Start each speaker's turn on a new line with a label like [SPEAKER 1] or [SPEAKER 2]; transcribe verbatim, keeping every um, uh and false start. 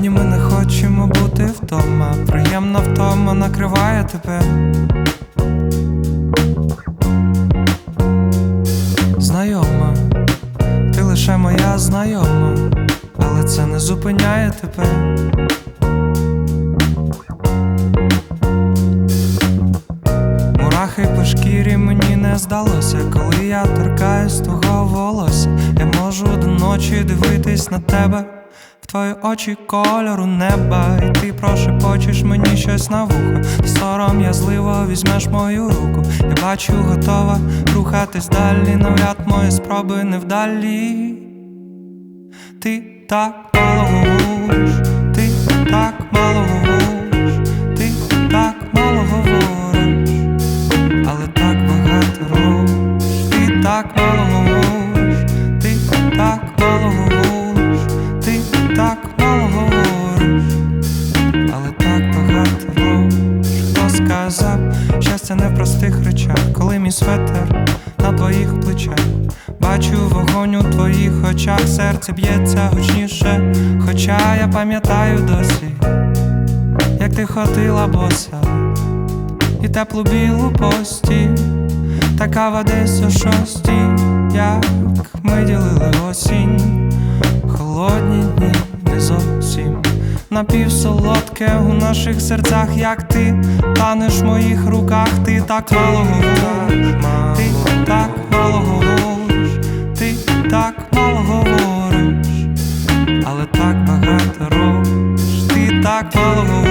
[SPEAKER 1] Сьогодні ми не хочемо бути вдома, приємна втома накриває тебе. Знайома, ти лише моя знайома, але це не зупиняє тебе. Мурахи по шкірі мені не здалося, коли я торкаюсь твого волосся. Я можу до ночі дивитись на тебе, в твої очі кольору неба, і ти прошепочеш мені щось на вухо. Ти сором'язливо візьмеш мою руку. Я бачу, готова рухатись далі, навряд мої спроби невдалі. Ти так мало говориш, ти так мало говориш, ти так мало говориш, але так багато робиш. Ти так мало говориш, ти так мало говориш, ти так мало говориш, але так багато робиш. Хто сказав, щастя не в простих речах, коли мій светер на твоїх плечах. Бачу вогонь у твоїх очах, серце б'ється гучніше, хоча я пам'ятаю досі, як ти ходила боса, і теплу білу постіль, така в десь о шостій, як ми ділили осінь. Холодні дні не зовсім напівсолодке у наших серцях, як ти танеш в моїх руках. Ти так мало говориш, ти так мало говориш, ти так мало говориш, але так багато робиш. Ти так мало говориш,